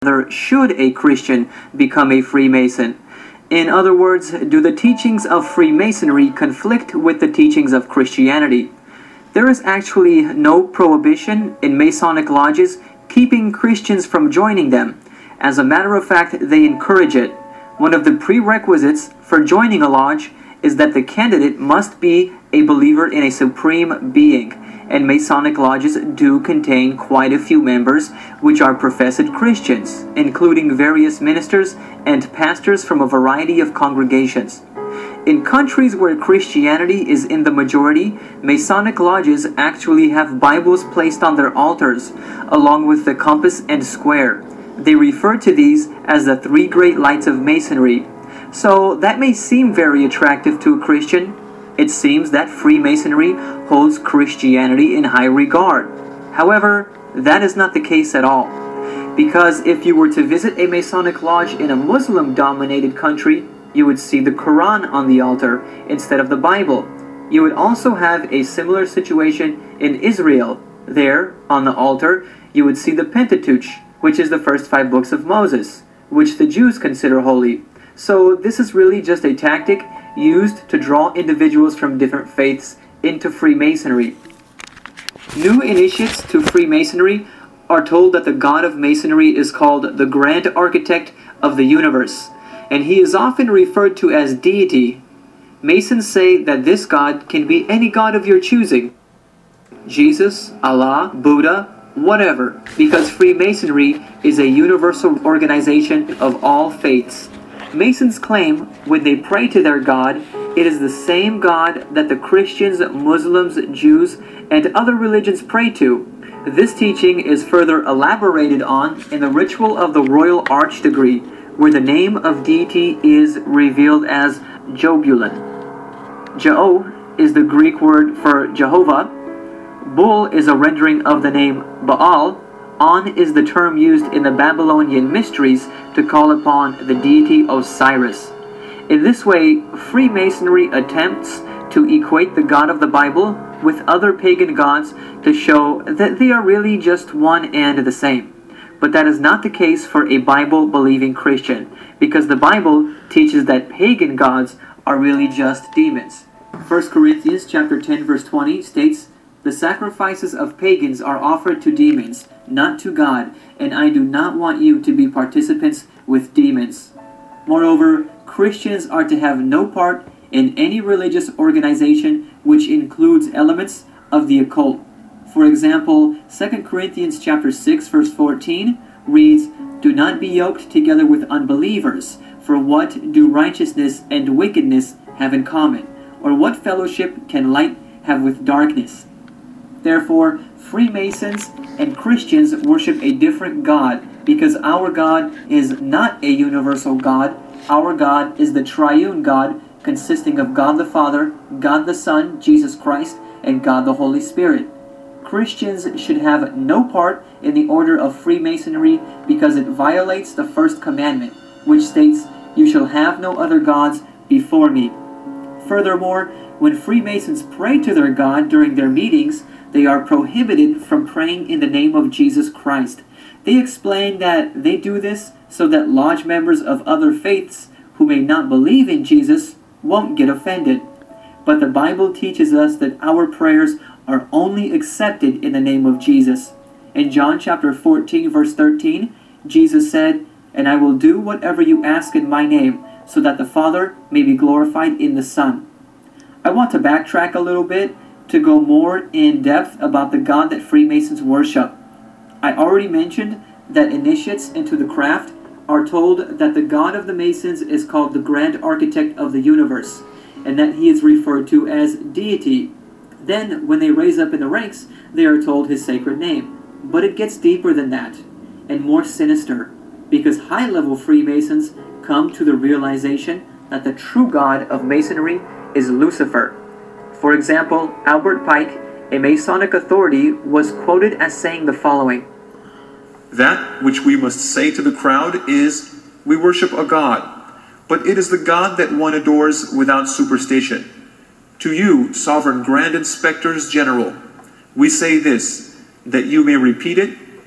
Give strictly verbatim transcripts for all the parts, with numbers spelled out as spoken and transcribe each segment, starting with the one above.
should a Christian become a Freemason? In other words, do the teachings of Freemasonry conflict with the teachings of Christianity? There is actually no prohibition in Masonic lodges keeping Christians from joining them. As a matter of fact, they encourage it. One of the prerequisites for joining a lodge is that the candidate must be a believer in a supreme being, and Masonic lodges do contain quite a few members which are professed Christians, including various ministers and pastors from a variety of congregations. In countries where Christianity is in the majority, Masonic lodges actually have Bibles placed on their altars, along with the compass and square. They refer to these as the three great lights of Masonry. So that may seem very attractive to a Christian. It seems that Freemasonry holds Christianity in high regard. However, that is not the case at all. Because if you were to visit a Masonic lodge in a Muslim-dominated country, you would see the Quran on the altar instead of the Bible. You would also have a similar situation in Israel. There, on the altar, you would see the Pentateuch, which is the first five books of Moses, which the Jews consider holy. So this is really just a tactic used to draw individuals from different faiths into Freemasonry. New initiates to Freemasonry are told that the God of Masonry is called the Grand Architect of the Universe, and he is often referred to as deity. Masons say that this God can be any God of your choosing, Jesus, Allah, Buddha, whatever, because Freemasonry is a universal organization of all faiths. Masons claim when they pray to their God, it is the same God that the Christians, Muslims, Jews, and other religions pray to. This teaching is further elaborated on in the ritual of the Royal Arch Degree, where the name of deity is revealed as Jobulon. Je'o is the Greek word for Jehovah. Bul is a rendering of the name Baal. On is the term used in the Babylonian mysteries to call upon the deity Osiris. In this way, Freemasonry attempts to equate the God of the Bible with other pagan gods to show that they are really just one and the same. But that is not the case for a Bible-believing Christian, because the Bible teaches that pagan gods are really just demons. First Corinthians chapter ten verse twenty states, "The sacrifices of pagans are offered to demons, not to God, and I do not want you to be participants with demons." Moreover, Christians are to have no part in any religious organization which includes elements of the occult. For example, Second Corinthians chapter six verse fourteen reads, "Do not be yoked together with unbelievers, for what do righteousness and wickedness have in common? Or what fellowship can light have with darkness?" Therefore, Freemasons and Christians worship a different God, because our God is not a universal God. Our God is the triune God, consisting of God the Father, God the Son, Jesus Christ, and God the Holy Spirit. Christians should have no part in the order of Freemasonry because it violates the first commandment, which states, "You shall have no other gods before me." Furthermore, when Freemasons pray to their God during their meetings, they are prohibited from praying in the name of Jesus Christ. They explain that they do this so that lodge members of other faiths who may not believe in Jesus won't get offended. But the Bible teaches us that our prayers are only accepted in the name of Jesus. In John chapter fourteen verse thirteen, Jesus said, "And I will do whatever you ask in my name, so that the Father may be glorified in the Son." I want to backtrack a little bit to go more in depth about the God that Freemasons worship. I already mentioned that initiates into the craft are told that the God of the Masons is called the Grand Architect of the Universe, and that he is referred to as deity. Then, when they raise up in the ranks, they are told his sacred name. But it gets deeper than that, and more sinister, because high-level Freemasons come to the realization that the true God of Masonry is Lucifer. For example, Albert Pike, a Masonic authority, was quoted as saying the following, "That which we must say to the crowd is, we worship a God, but it is the God that one adores without superstition. To you, sovereign grand inspectors general, we say this, that you may repeat it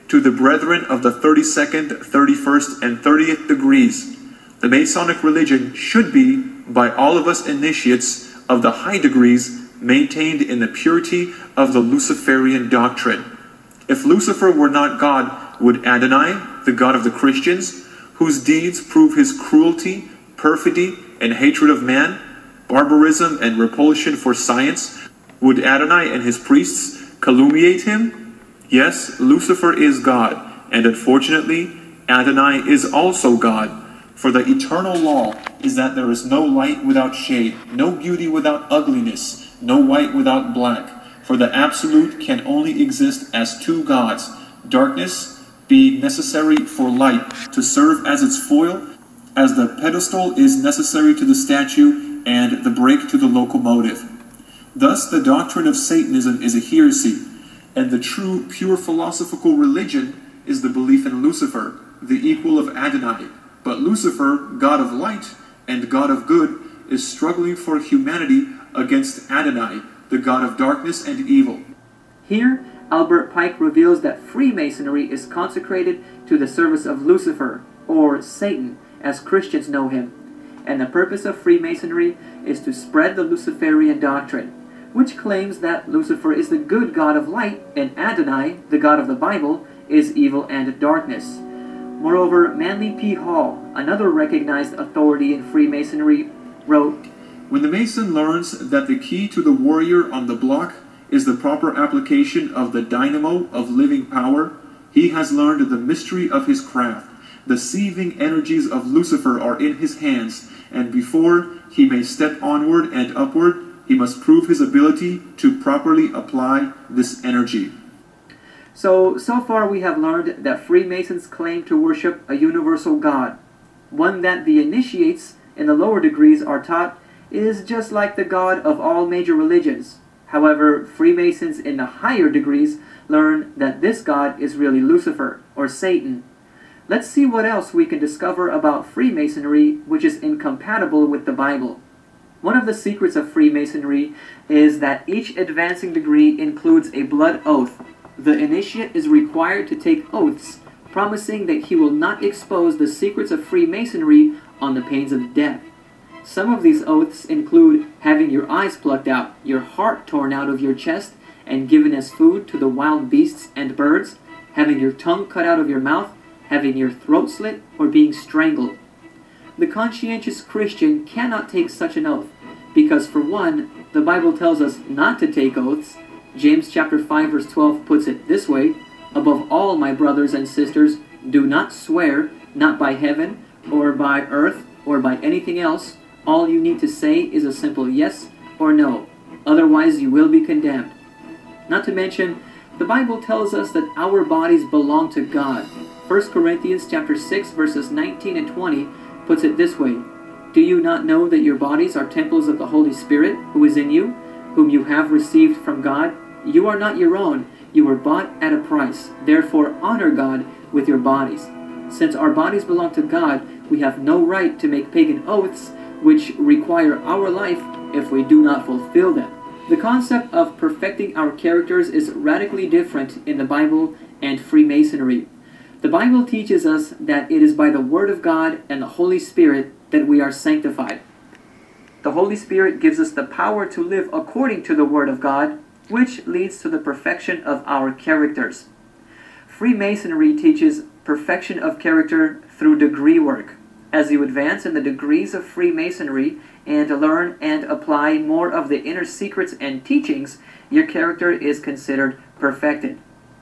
to the brethren of the thirty-second, thirty-first, and thirtieth degrees. The Masonic religion should be, by all of us initiates of the high degrees, maintained in the purity of the Luciferian doctrine. If Lucifer were not God, would Adonai, the God of the Christians, whose deeds prove his cruelty, perfidy, and hatred of man, barbarism and repulsion for science, would Adonai and his priests calumniate him? Yes, Lucifer is God, and unfortunately, Adonai is also God. For the eternal law is that there is no light without shade, no beauty without ugliness, no white without black. For the absolute can only exist as two gods, darkness being necessary for light to serve as its foil, as the pedestal is necessary to the statue and the brake to the locomotive. Thus the doctrine of Satanism is a heresy, and the true pure philosophical religion is the belief in Lucifer, the equal of Adonai. But Lucifer, God of light and God of good, is struggling for humanity against Adonai, the God of darkness and evil. Here, Albert Pike reveals that Freemasonry is consecrated to the service of Lucifer, or Satan, as Christians know him. And the purpose of Freemasonry is to spread the Luciferian doctrine, which claims that Lucifer is the good God of light and Adonai, the God of the Bible, is evil and darkness. Moreover, Manly P. Hall, another recognized authority in Freemasonry, wrote, "When the Mason learns that the key to the warrior on the block is the proper application of the dynamo of living power, he has learned the mystery of his craft. The seething energies of Lucifer are in his hands, and before he may step onward and upward, he must prove his ability to properly apply this energy." So, so far we have learned that Freemasons claim to worship a universal God, one that the initiates in the lower degrees are taught is just like the God of all major religions. However, Freemasons in the higher degrees learn that this God is really Lucifer, or Satan. Let's see what else we can discover about Freemasonry which is incompatible with the Bible. One of the secrets of Freemasonry is that each advancing degree includes a blood oath. The initiate is required to take oaths, promising that he will not expose the secrets of Freemasonry on the pains of death. Some of these oaths include having your eyes plucked out, your heart torn out of your chest and given as food to the wild beasts and birds, having your tongue cut out of your mouth, having your throat slit, or being strangled. The conscientious Christian cannot take such an oath, because for one, the Bible tells us not to take oaths. James chapter five verse twelve puts it this way, "Above all, my brothers and sisters, do not swear, not by heaven, or by earth, or by anything else. All you need to say is a simple yes or no. Otherwise you will be condemned." Not to mention, the Bible tells us that our bodies belong to God. First Corinthians chapter six verses nineteen and twenty puts it this way, "Do you not know that your bodies are temples of the Holy Spirit, who is in you, whom you have received from God? You are not your own. You were bought at a price. Therefore honor God with your bodies." Since our bodies belong to God, we have no right to make pagan oaths which require our life if we do not fulfill them. The concept of perfecting our characters is radically different in the Bible and Freemasonry. The Bible teaches us that it is by the Word of God and the Holy Spirit that we are sanctified. The Holy Spirit gives us the power to live according to the Word of God, which leads to the perfection of our characters. Freemasonry teaches perfection of character through degree work. As you advance in the degrees of Freemasonry and learn and apply more of the inner secrets and teachings, your character is considered perfected.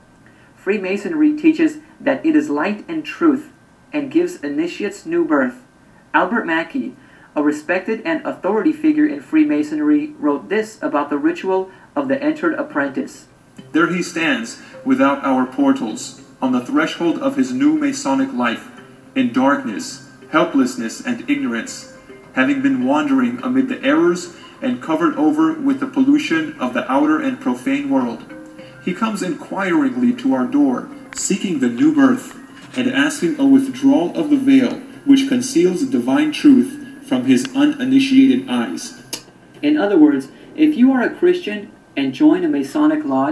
Freemasonry teaches that it is light and truth and gives initiates new birth. Albert Mackey, a respected and authority figure in Freemasonry, wrote this about the ritual of the entered apprentice. "There he stands, without our portals, on the threshold of his new Masonic life, in darkness, helplessness, and ignorance, having been wandering amid the errors and covered over with the pollution of the outer and profane world. He comes inquiringly to our door, seeking the new birth, and asking a withdrawal of the veil which conceals divine truth from his uninitiated eyes." In other words, if you are a Christian and join a Masonic lodge,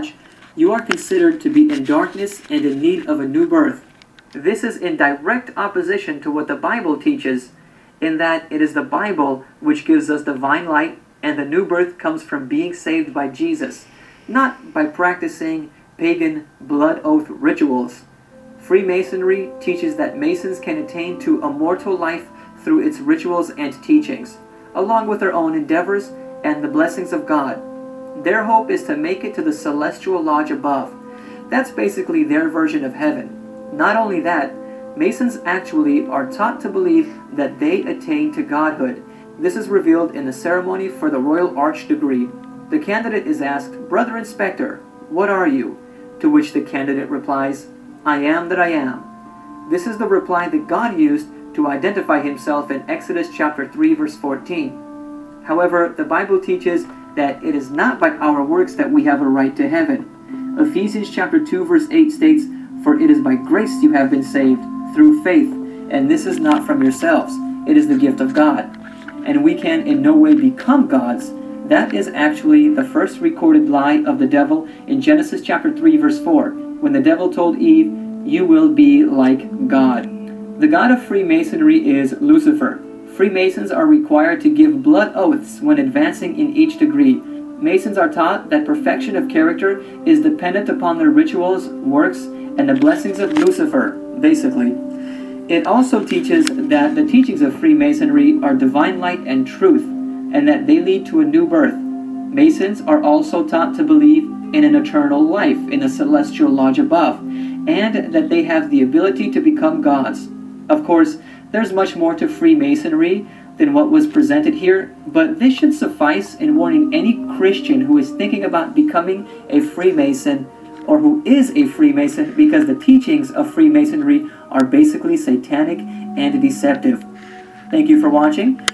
you are considered to be in darkness and in need of a new birth. This is in direct opposition to what the Bible teaches, in that it is the Bible which gives us divine light, and the new birth comes from being saved by Jesus, not by practicing pagan blood oath rituals. Freemasonry teaches that Masons can attain to immortal life through its rituals and teachings, along with their own endeavors and the blessings of God. Their hope is to make it to the celestial lodge above. That's basically their version of heaven. Not only that, Masons actually are taught to believe that they attain to godhood. This is revealed in the ceremony for the Royal Arch degree. The candidate is asked, "Brother Inspector, what are you?" To which the candidate replies, "I am that I am." This is the reply that God used to identify himself in Exodus chapter three verse fourteen. However, the Bible teaches that it is not by our works that we have a right to heaven. Ephesians chapter two verse eight states, "For it is by grace you have been saved, through faith, and this is not from yourselves, it is the gift of God." And we can in no way become gods. That is actually the first recorded lie of the devil in Genesis chapter three verse four, when the devil told Eve, "You will be like God." The god of Freemasonry is Lucifer. Freemasons are required to give blood oaths when advancing in each degree. Masons are taught that perfection of character is dependent upon their rituals, works, and the blessings of Lucifer, basically. It also teaches that the teachings of Freemasonry are divine light and truth, and that they lead to a new birth. Masons are also taught to believe in an eternal life in the celestial lodge above, and that they have the ability to become gods. Of course, there's much more to Freemasonry than what was presented here, but this should suffice in warning any Christian who is thinking about becoming a Freemason or who is a Freemason, because the teachings of Freemasonry are basically satanic and deceptive. Thank you for watching.